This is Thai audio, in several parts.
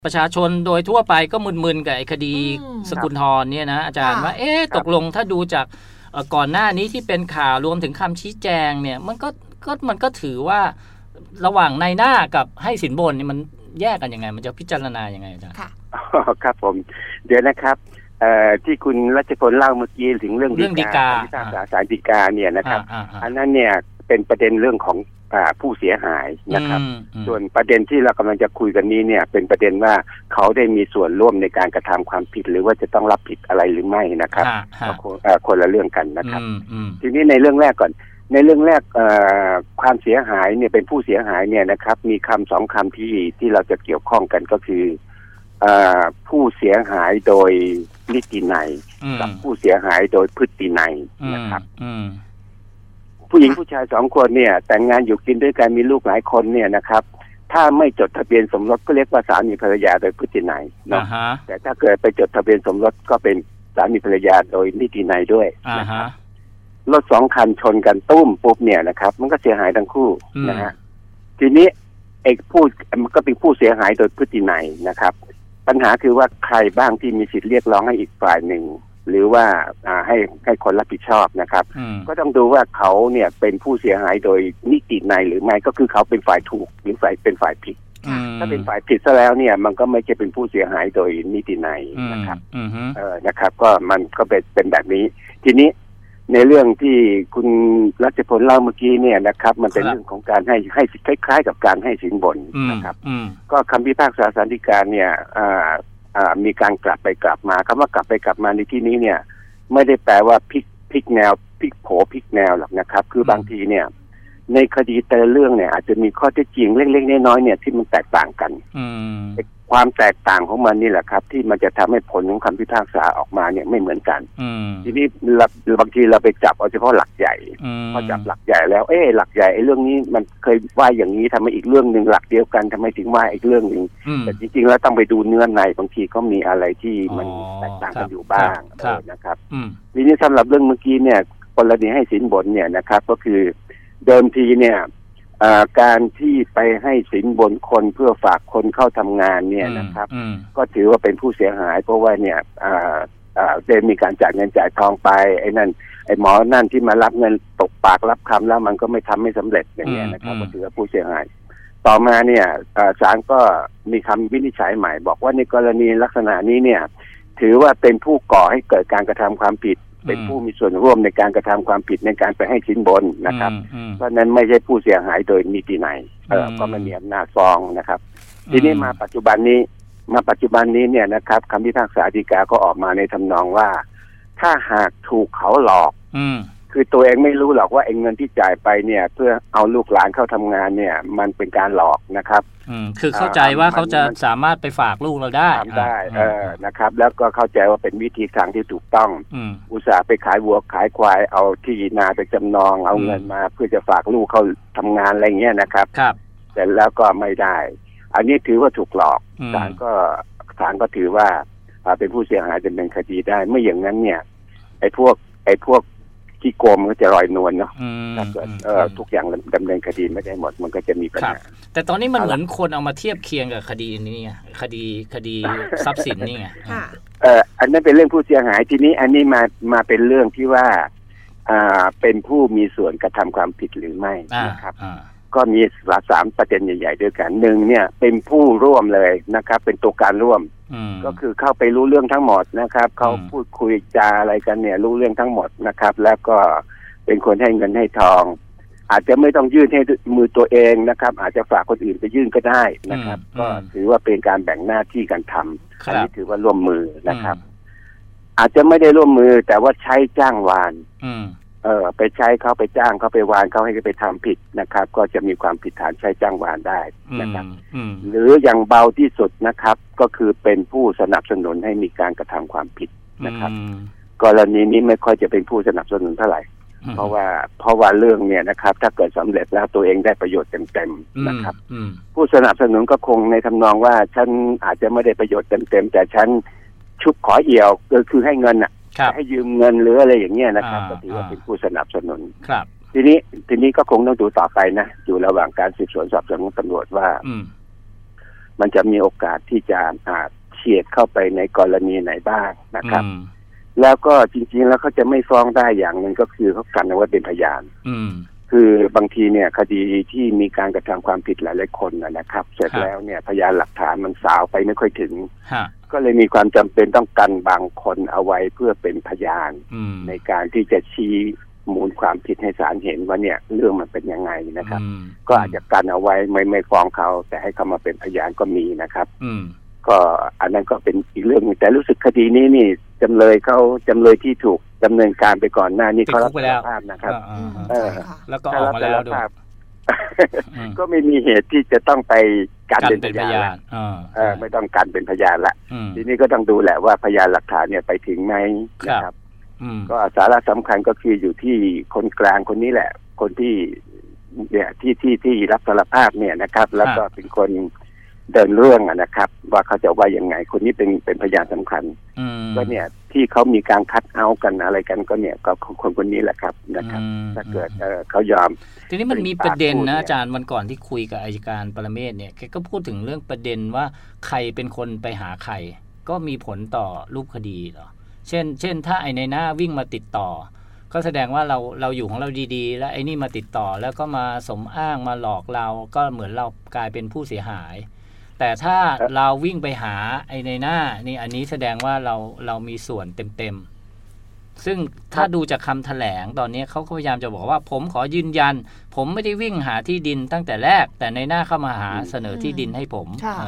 ประชาชนโดยทั่วไปก็มึนๆกับไอ้คดีสกุลธรเนี่ยนะอาจารย์ว่าตกลงถ้าดูจากก่อนหน้านี้ที่เป็นข่าวรวมถึงคำชี้แจงเนี่ยมันก็ถือว่าระหว่างนายหน้ากับให้สินบนนี่มันแยกกันยังไงมันจะพิจารณายังไงอาจารย์ครับผมเดี๋ยวนะครับที่คุณรัชพลเล่าเมื่อกี้ถึงเรื่องฎีกาพิพากษาศาลฎีกาเนี่ยนะครับอันนั้นเนี่ยเป็นประเด็นเรื่องของผู้เสียหายนะครับส่วนประเด็นที่เรากำลังจะคุยกันนี้เนี่ยเป็นประเด็นว่าเขาได้มีส่วนร่วมในการกระทำความผิดหรือว่าจะต้องรับผิดอะไรหรือไม่นะครับคนละเรื่องกันนะครับทีนี้ในเรื่องแรกก่อนในเรื่องแรกความเสียหายเนี่ยเป็นผู้เสียหายเนี่ยนะครับมีคำสองคำที่เราจะเกี่ยวข้องกันก็คือผู้เสียหายโดยนิตินัยกับผู้เสียหายโดยพฤตินัยนะครับผู้หญิงผู้ชายสองคนเนี่ยแต่งงานอยู่กินด้วยกันมีลูกหลายคนเนี่ยนะครับถ้าไม่จดทะเบียนสมรสก็เรียกว่าสามีภรรยาโดยพฤตินัยเนาะแต่ถ้าเกิดไปจดทะเบียนสมรสก็เป็นสามีภรรยาโดยนิตินัยด้วยนะครับรถสองคันชนกันตุ้มปุ๊บเนี่ยนะครับมันก็เสียหายทั้งคู่นะฮะทีนี้มันก็เป็นผู้เสียหายโดยพฤตินัยนะครับปัญหาคือว่าใครบ้างที่มีสิทธิ์เรียกร้องให้อีกฝ่ายหนึ่งหรือว่าให้คนรับผิดชอบนะครับก็ต้องดูว่าเขาเนี่ยเป็นผู้เสียหายโดยนิตินัยหรือไม่ก็คือเขาเป็นฝ่ายถูกหรือเป็นฝ่ายผิดถ้าเป็นฝ่ายผิดซะแล้วเนี่ยมันก็ไม่ใช่เป็นผู้เสียหายโดยนิตินัยนะครับนะครับก็มันก็เป็นแบบนี้ทีนี้ในเรื่องที่คุณรัชพลเล่าเมื่อกี้เนี่ยนะครับมันเป็นเรื่องของการให้คล้ายๆกับการให้สินบนนะครับก็คำพิพากษาศาลฎีกาเนี่ยมีการกลับไปกลับมาคำว่ากลับไปกลับมาในที่นี้เนี่ยไม่ได้แปลว่าพลิกแนวพลิกโผพลิกแนวหรอกนะครับคือบางทีเนี่ยในคดีแต่ละเรื่องเนี่ยอาจจะมีข้อเท็จจริงเล็กๆน้อยๆเนี่ยที่มันแตกต่างกันความแตกต่างของมันนี่แหละครับที่มันจะทำให้ผลของคำพิพากษาออกมาเนี่ยไม่เหมือนกันทีนี้บางทีเราไปจับเอาเฉพาะหลักใหญ่พอจับหลักใหญ่แล้วหลักใหญ่ไอ้เรื่องนี้มันเคยว่าอย่างนี้ทำไมอีกเรื่องนึงหลักเดียวกันทำไมถึงว่าอีกเรื่องนึงแต่จริงๆแล้วต้องไปดูเนื้อในบางทีก็มีอะไรที่มันแตกต่างกันอยู่บ้างนะครับทีนี้สำหรับเรื่องเมื่อกี้เนี่ยกรณีให้สินบนเนี่ยนะครับก็คือเดิมทีเนี่ยการที่ไปให้สินบนคนเพื่อฝากคนเข้าทำงานเนี่ยนะครับก็ถือว่าเป็นผู้เสียหายเพราะว่าเนี่ยได้มีการจ่ายเงินจ่ายทองไปไอ้หมอนั่นที่มารับเงินตกปากรับคำแล้วมันก็ไม่สำเร็จอย่างเงี้ยนะครับก็ถือว่าผู้เสียหายต่อมาเนี่ยศาลก็มีคำวินิจฉัยใหม่บอกว่าในกรณีลักษณะนี้เนี่ยถือว่าเป็นผู้ก่อให้เกิดการกระทำความผิดเป็นผู้มีส่วนร่วมในการกระทำความผิดในการไปให้สินบนนะครับเพราะนั้นไม่ใช่ผู้เสียหายโดยนิตินัยก็ไม่มีอำนาจฟ้องนะครับทีนี้มาปัจจุบันนี้เนี่ยนะครับคำพิพากษาฎีกาก็ออกมาในทำนองว่าถ้าหากถูกเขาหลอกคือตัวเองไม่รู้หรอกว่าเงินที่จ่ายไปเนี่ยเพื่อเอาลูกหลานเข้าทำงานเนี่ยมันเป็นการหลอกนะครับคือเข้าใจว่าเขาจะสามารถไปฝากลูกเราได้นะครับแล้วก็เข้าใจว่าเป็นวิธีทางที่ถูกต้องอุตส่าห์ไปขายวัวขายควายเอาที่นาไปจำนองเอาเงินมาเพื่อจะฝากลูกเขาทำงานอะไรเงี้ยนะครับแต่แล้วก็ไม่ได้อันนี้ถือว่าถูกหลอกศาลก็ถือว่าเป็นผู้เสียหายดำเนินคดีได้ไม่อย่างนั้นเนี่ยไอ้พวกที่โกงมันก็จะลอยนวลเนาะถ้าเกิดทุกอย่างดำเนินคดีไม่ได้หมดมันก็จะมีปัญหาแต่ตอนนี้มันเหมือนคนเอามาเทียบเคียงกับคดีนี้ไงคดีทรัพย์สินนี่ไงอันนั้นเป็นเรื่องผู้เสียหายทีนี้อันนี้มาเป็นเรื่องที่ว่าเป็นผู้มีส่วนกระทำความผิดหรือไม่นะครับก็มี3ประเด็นใหญ่ๆด้วยกันหนึ่งเนี่ยเป็นผู้ร่วมเลยนะครับเป็นตัวการร่วมก็คือเข้าไปรู้เรื่องทั้งหมดนะครับเขาพูดคุยจาอะไรกันเนี่ยรู้เรื่องทั้งหมดนะครับแล้วก็เป็นคนให้เงินให้ทองอาจจะไม่ต้องยื่นให้มือตัวเองนะครับอาจจะฝากคนอื่นไปยื่นก็ได้นะครับก็ถือว่าเป็นการแบ่งหน้าที่กันทำอันนี้ถือว่าร่วมมือนะครับอาจจะไม่ได้ร่วมมือแต่ว่าใช้จ้างวานไปใช้เขาไปจ้างเขาไปวานเขาให้ไปทำผิดนะครับก็จะมีความผิดฐานใช้จ้างวานได้นะครับหรืออย่างเบาที่สุดนะครับก็คือเป็นผู้สนับสนุนให้มีการกระทำความผิดนะครับกรณีนี้ไม่ค่อยจะเป็นผู้สนับสนุนเท่าไหร่เพราะว่าเรื่องเนี่ยนะครับถ้าเกิดสำเร็จแล้วตัวเองได้ประโยชน์เต็มๆนะครับผู้สนับสนุนก็คงในทำนองว่าฉันอาจจะไม่ได้ประโยชน์เต็มๆแต่ฉันชุบขอเอี่ยวก็คือให้เงินให้ยืมเงินหรืออะไรอย่างเงี้ยนะครับก็ถือว่าเป็นผู้สนับสนุนทีนี้ก็คงต้องดูต่อไปนะอยู่ระหว่างการสืบสวนสอบสวนของตำรวจว่ามันจะมีโอกาสที่จะเฉียดเข้าไปในกรณีไหนบ้างนะครับแล้วก็จริงๆแล้วเขาจะไม่ฟ้องได้อย่างหนึ่งก็คือเขากันเอาไว้เป็นพยานคือบางทีเนี่ยคดีที่มีการกระทำความผิดหลายๆคนนะครับเสร็จแล้วเนี่ยพยานหลักฐานมันสาวไปไม่ค่อยถึงก็เลยมีความจำเป็นต้องกันบางคนเอาไว้เพื่อเป็นพยานในการที่จะชี้มูลความผิดให้ศาลเห็นว่าเนี่ยเรื่องมันเป็นยังไงนะครับก็อาจจะกันเอาไว้ไม่ฟ้องเขาแต่ให้เขามาเป็นพยานก็มีนะครับก็อันนั้นก็เป็นอีกเรื่องนึงแต่รู้สึกคดีนี้นี่จำเลยที่ถูกดำเนินการไปก่อนหน้านี้เขารับสารภาพนะครับแล้วก็ออกมาแล้วด้วยก็ไม่มีเหตุที่จะต้องไปกันเป็นพยานไม่ต้องกันเป็นพยานละทีนี้ก็ต้องดูแหละว่าพยานหลักฐานเนี่ยไปถึงไหมนะครับก็สาระสำคัญก็คืออยู่ที่คนกลางคนนี้แหละคนที่เนี่ยที่รับสารภาพเนี่ยนะครับแล้วก็เป็นคนเดินเรื่องนะครับว่าเขาจะว่ายังไงคนนี้เป็นพยานสำคัญก็เนี่ยที่เขามีการคัดเอากันอะไรกันก็เนี่ยก็คนนี้แหละครับนะครับถ้าเกิดเขายอมทีนี้มันมีประเด็นนะอาจารย์วันก่อนที่คุยกับอัยการปรเมศเนี่ยแกก็พูดถึงเรื่องประเด็นว่าใครเป็นคนไปหาใครก็มีผลต่อรูปคดีเหรอเช่นถ้าไอ้ในหน้าวิ่งมาติดต่อก็แสดงว่าเราอยู่ของเราดีๆแล้วไอ้นี่มาติดต่อแล้วก็มาสมอ้างมาหลอกเราก็เหมือนเรากลายเป็นผู้เสียหายแต่ถ้าเราวิ่งไปหาไอ้ในหน้านี่อันนี้แสดงว่าเรามีส่วนเต็มๆซึ่งถ้าดูจากคำแถลงตอนนี้เขาพยายามจะบอกว่าผมขอยืนยันผมไม่ได้วิ่งหาที่ดินตั้งแต่แรกแต่ในหน้าเข้ามาหาเสนอที่ดินให้ผม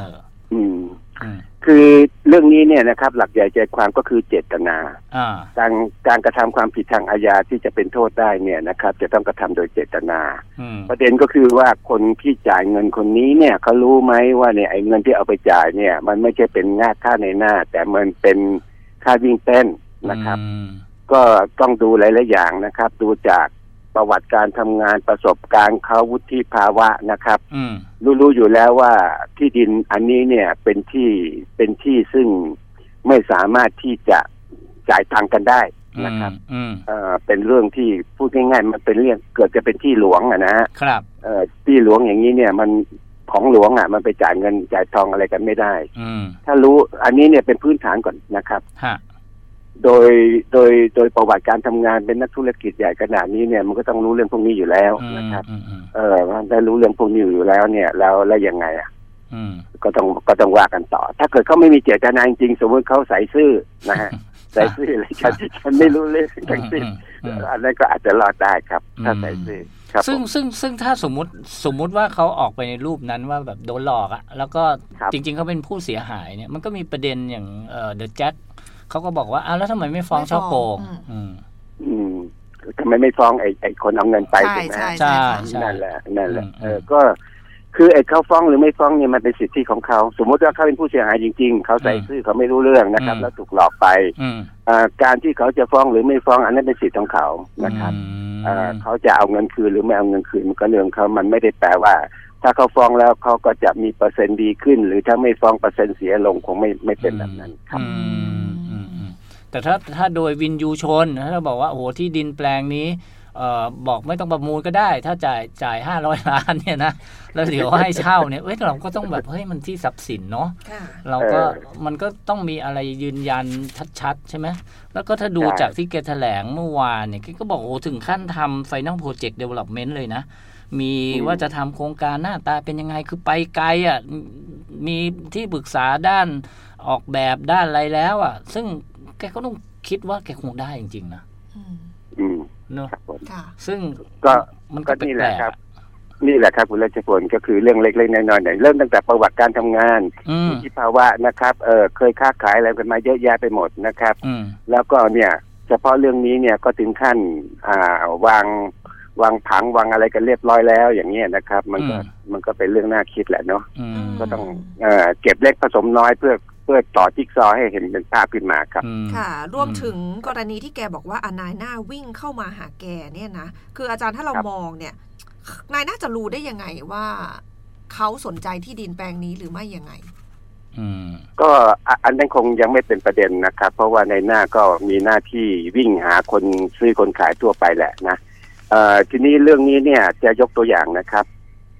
คือเรื่องนี้เนี่ยนะครับหลักใหญ่ใจความก็คือเจตนาการกระทำความผิดทางอาญาที่จะเป็นโทษได้เนี่ยนะครับจะต้องกระทำโดยเจตนาประเด็นก็คือว่าคนที่จ่ายเงินคนนี้เนี่ยเขารู้ไหมว่าเนี่ยไอ้เงินที่เอาไปจ่ายเนี่ยมันไม่ใช่เป็นค่าในหน้าแต่มันเป็นค่าวิ่งเต้นนะครับก็ต้องดูหลายๆอย่างนะครับดูจากประวัติการทำงานประสบการณ์เขาวุฒิภาวะนะครับรู้อยู่แล้วว่าที่ดินอันนี้เนี่ยเป็นที่ซึ่งไม่สามารถที่จะจ่ายตังค์กันได้นะครับเป็นเรื่องที่พูดง่ายๆมันเป็นเรื่องเกิดจะเป็นที่หลวงนะฮะที่หลวงอย่างนี้เนี่ยมันของหลวงมันไปจ่ายเงินจ่ายทองอะไรกันไม่ได้ถ้ารู้อันนี้เนี่ยเป็นพื้นฐานก่อนนะครับโดยประวัติการทำงานเป็นนักธุรกิจใหญ่ขนาดนี้เนี่ยมันก็ต้องรู้เรื่องพวกนี้อยู่แล้วนะครับได้รู้เรื่องพวกนี้อยู่แล้วเนี่ยแล้วยังไงก็ต้องว่ากันต่อถ้าเกิดเขาไม่มีเจตนาจริงสมมติเขาใส่ซื่อนะฮะใส่ซื่ออะไรฉันไม่รู้เรื่องทั้งสิ้นอันนั้นก็อาจจะรอดได้ครับถ้าใส่ซื่อซึ่งถ้าสมมุติว่าเขาออกไปในรูปนั้นว่าแบบโดนหลอกอะแล้วก็จริงๆเขาเป็นผู้เสียหายเนี่ยมันก็มีประเด็นอย่างเดอะแจ็คเขาก็บอกว่าแล้วทำไมไม่ฟ้องช่อโกงทำไมไม่ฟ้องไอ้คนเอาเงินไปถูกไหมใช่นั่นแหละก็คือไอ้เขาฟ้องหรือไม่ฟ้องเนี่ยมันเป็นสิทธิของเขาสมมติว่าเขาเป็นผู้เสียหายจริงๆเขาใส่ซื่อเขาไม่รู้เรื่องนะครับแล้วถูกหลอกไปการที่เขาจะฟ้องหรือไม่ฟ้องอันนั้นเป็นสิทธิของเขานะครับเขาจะเอาเงินคืนหรือไม่เอาเงินคืนมันก็เรื่องเขามันไม่ได้แปลว่าถ้าเขาฟ้องแล้วเขาก็จะมีเปอร์เซ็นต์ดีขึ้นหรือถ้าไม่ฟ้องเปอร์เซ็นต์เสียลงคงไม่เป็นแบบนั้นครับแต่ถ้าโดยวินยูชนถ้าเราบอกว่าโอ้โหที่ดินแปลงนี้บอกไม่ต้องประมูลก็ได้ถ้าจ่าย500 ล้านเนี่ยนะแล้วเดี๋ยวให้เช่าเนี่ยเราก็ต้องแบบเฮ้ยมันที่ทรัพย์สินเนาะเราก็มันก็ต้องมีอะไรยืนยันชัดๆใช่ไหมแล้วก็ถ้าดูจากที่แกแถลงเมื่อวานเนี่ยแกก็บอกโอ้ถึงขั้นทำ Final Project Development เลยนะมีว่าจะทำโครงการหน้าตาเป็นยังไงคือไปไกลมีที่ปรึกษาด้านออกแบบด้านอะไรแล้วซึ่งแกก็ต้องคิดว่าแกคงได้จริงๆนะเนาะซึ่งก็มันก็นี่แหละครับคุณรัชพลก็คือเรื่องเล็กๆน้อยๆเริ่มตั้งแต่ประวัติการทำงานวุฒิภาวะนะครับเคยค้าขายอะไรกันมาเยอะแยะไปหมดนะครับแล้วก็เนี่ยเฉพาะเรื่องนี้เนี่ยก็ถึงขั้นวางผังวางอะไรกันเรียบร้อยแล้วอย่างนี้นะครับมันก็เป็นเรื่องน่าคิดแหละเนาะก็ต้องเก็บเล็กผสมน้อยเพื่อต่อจิ๊กซอว์ให้เห็นเป็นภาพขึ้นมาครับค่ะรวมถึงกรณีที่แกบอกว่านายหน้าวิ่งเข้ามาหาแกเนี่ยนะคืออาจารย์ถ้าเรามองเนี่ยนายน่าจะรู้ได้ยังไงว่าเขาสนใจที่ดินแปลงนี้หรือไม่ยังไงก็อันนั้นคงยังไม่เป็นประเด็นนะครับเพราะว่าในหน้าก็มีหน้าที่วิ่งหาคนซื้อคนขายทั่วไปแหละนะทีนี้เรื่องนี้เนี่ยจะยกตัวอย่างนะครับ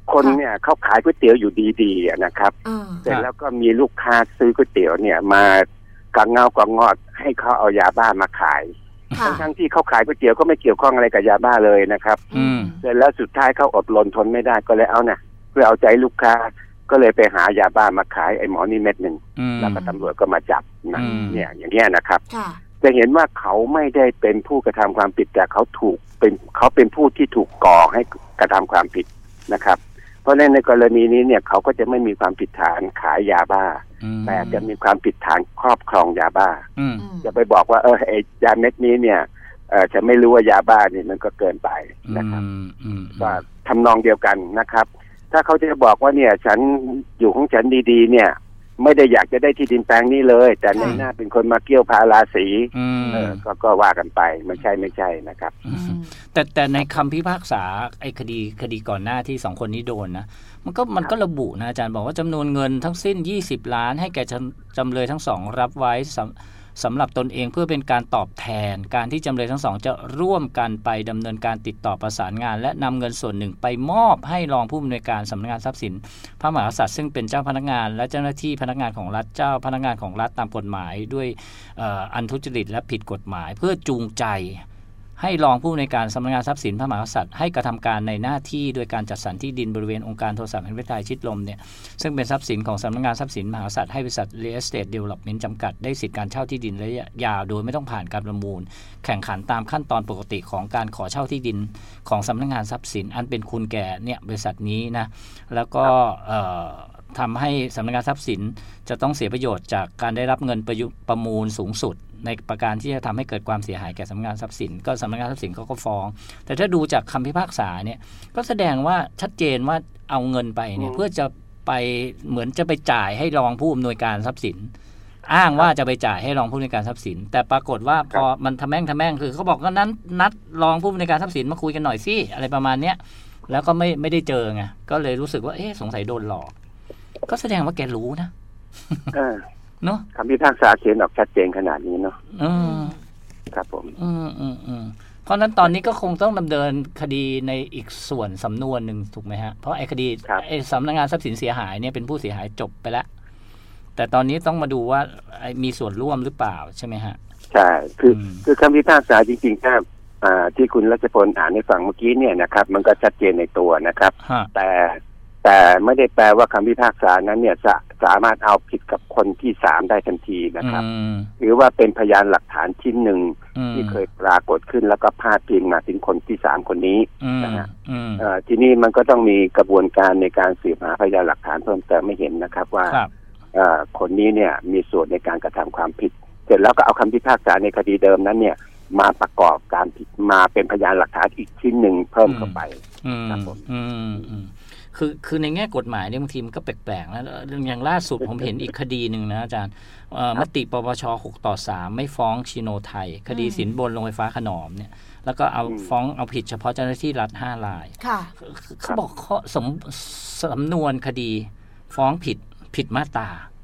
คนเนี่ยเขาขายก๋วยเตี๋ยวอยู่ดีๆนะครับเสร็จแล้วก็มีลูกค้าซื้อก๋วยเตี๋ยวเนี่ยมากางเงากางงอดให้เขาเอายาบ้ามาขายทั้งที่เขาขายก๋วยเตี๋ยวก็ไม่เกี่ยวข้องอะไรกับยาบ้าเลยนะครับเสร็จแล้วสุดท้ายเขาอดรนทนไม่ได้ก็เลยเอานะเพื่อเอาใจลูกค้าก็เลยไปหายาบ้ามาขายไอ้หมอนี่เม็ดหนึ่งแล้วก็ตำรวจก็มาจับนะเนี่ยอย่างเงี้ยนะครับจะเห็นว่าเขาไม่ได้เป็นผู้กระทำความผิดแต่เขาเป็นผู้ที่ถูกก่อให้กระทำความผิดนะครับเพราะในกรณีนี้เนี่ยเขาก็จะไม่มีความผิดฐานขายยาบ้าแต่จะมีความผิดฐานครอบครองยาบ้าจะไปบอกว่าไอ้ยาเม็ดนี้เนี่ยจะไม่รู้ว่ายาบ้านี่มันก็เกินไปนะครับก็ทำนองเดียวกันนะครับถ้าเขาจะบอกว่าเนี่ยฉันอยู่ของฉันดีๆเนี่ยไม่ได้อยากจะได้ที่ดินแปลงนี้เลยแต่ในหน้าเป็นคนมาเกี่ยวพาราศีก็ว่ากันไปไม่ใช่นะครับแต่ในคำพิพากษาไอ้คดีก่อนหน้าที่สองคนนี้โดนนะมันก็ระบุนะอาจารย์บอกว่าจำนวนเงินทั้งสิ้น20 ล้านให้แก่จำเลยทั้งสองรับไว้สำหรับตนเองเพื่อเป็นการตอบแทนการที่จำเลยทั้งสองจะร่วมกันไปดำเนินการติดต่อประสานงานและนำเงินส่วนหนึ่งไปมอบให้รองผู้อำนวยการสำนักงานทรัพย์สินพระมหากษัตริย์ซึ่งเป็นเจ้าพนักงานและเจ้าหน้าที่พนักงานของรัฐเจ้าพนักงานของรัฐตามกฎหมายด้วยอันทุจริตและผิดกฎหมายเพื่อจูงใจให้รองผู้ในการสำนักงานทรัพย์สินพระมหากษัตริย์ให้กระทำการในหน้าที่โดยการจัดสรรที่ดินบริเวณองค์การโทรศัพท์แห่งประเทศไทยชิดลมเนี่ยซึ่งเป็นทรัพย์สินของสำนักงานทรัพย์สินมหากษัตริย์ให้บริษัท Real Estate Development จำกัดได้สิทธิการเช่าที่ดินระยะยาวโดยไม่ต้องผ่านการประมูลแข่งขันตามขั้นตอนปกติของการขอเช่าที่ดินของสำนักงานทรัพย์สินอันเป็นคุณแก่เนี่ยบริษัทนี้นะแล้วก็ทำให้สำนักงานทรัพย์สินจะต้องเสียประโยชน์จากการได้รับเงินประมูลสูงสุดในประการที่จะทำให้เกิดความเสียหายแก่สำนักงานทรัพย์สินก็สำนักงานทรัพย์สินเขาก็ฟ้องแต่ถ้าดูจากคำพิพากษาเนี่ยก็แสดงว่าชัดเจนว่าเอาเงินไปเนี่ยเพื่อจะไปเหมือนจะไปจ่ายให้รองผู้อำนวยการทรัพย์สินอ้างว่าจะไปจ่ายให้รองผู้อำนวยการทรัพย์สินแต่ปรากฏว่าพอมันทำแม่งคือเขาบอกก็นั้นนัดรองผู้อำนวยการทรัพย์สินมาคุยกันหน่อยสิอะไรประมาณเนี้ยแล้วก็ไม่ได้เจอไงก็เลยรู้สึกว่าสงสัยโดนหลอกก็แสดงว่าแกรู้นะเนาะคำพิพากษาเขียนออกชัดเจนขนาดนี้เนาะครับผมเพราะนั้นตอนนี้ก็คงต้องดำเนินคดีในอีกส่วนสำนวนหนึ่งถูกไหมฮะเพราะไอ้คดีไอ้สำนักงานทรัพย์สินเสียหายเนี่ยเป็นผู้เสียหายจบไปแล้วแต่ตอนนี้ต้องมาดูว่ามีส่วนร่วมหรือเปล่าใช่ไหมฮะใช่คือคำพิพากษาจริงๆถ้าที่คุณรัชพลอ่านในฝั่งเมื่อกี้เนี่ยนะครับมันก็ชัดเจนในตัวนะครับแต่ไม่ได้แปลว่าคำพิพากษานั้นเนี่ยจะสามารถเอาผิดกับคนที่3ได้ทันทีนะครับหรือว่าเป็นพยานหลักฐานชิ้นหนึ่งที่เคยปรากฏขึ้นแล้วก็พาดพิงมาถึงคนที่3คนนี้นะฮะทีนี้มันก็ต้องมีกระบวนการในการสืบหาพยานหลักฐานเพิ่มเติมไม่เห็นนะครับว่าคนนี้เนี่ยมีส่วนในการกระทำความผิดเสร็จแล้วก็เอาคำพิพากษาในคดีเดิมนั้นเนี่ยมาประกอบการผิดมาเป็นพยานหลักฐานอีกชิ้นหนึ่งเพิ่มเข้าไปครับผมคือในแง่กฎหมายเนี่ยบางทีมันก็แปลกๆนะอย่างล่าสุดผมเห็นอีกคดีหนึ่งนะอาจารย์มติปปช6-3ไม่ฟ้องชิโนไทยคดีสินบนโรงไฟฟ้าขนอมเนี่ยแล้วก็เอาฟ้องเอาผิดเฉพาะเจ้าหน้าที่รัฐ5 รายเขาบอกสำนวนคดีฟ้องผิดมาตรา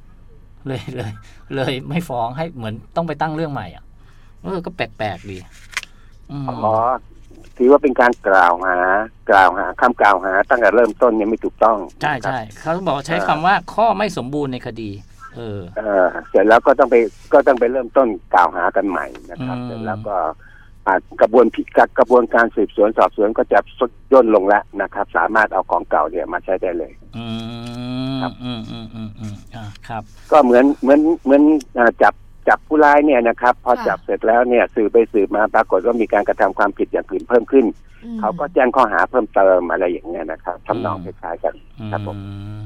เลยไม่ฟ้องให้เหมือนต้องไปตั้งเรื่องใหม่อ่ะก็แปลกๆดีถือว่าเป็นการกล่าวหาคำกล่าวหาตั้งแต่เริ่มต้นเนี่ยไม่ถูกต้องใช่เขาบอกใช้คำว่าข้อไม่สมบูรณ์ในคดีเสร็จแล้วก็ต้องไปเริ่มต้นกล่าวหากันใหม่นะครับเสร็จแล้วก็กระบวนการสืบสวนสอบสวนก็จะย่นลงแล้วนะครับสามารถเอาของเก่าเนี่ยมาใช้ได้เลยครับก็เหมือนจับผู้ร้ายเนี่ยนะครับพอจับเสร็จแล้วเนี่ยสืบไปสืบมาปรากฏว่ามีการกระทำความผิดอย่างอื่นเพิ่มขึ้นเขาก็แจ้งข้อหาเพิ่มเติมอะไรอย่างเงี้ยนะครับทำนองคล้ายๆกันครับผม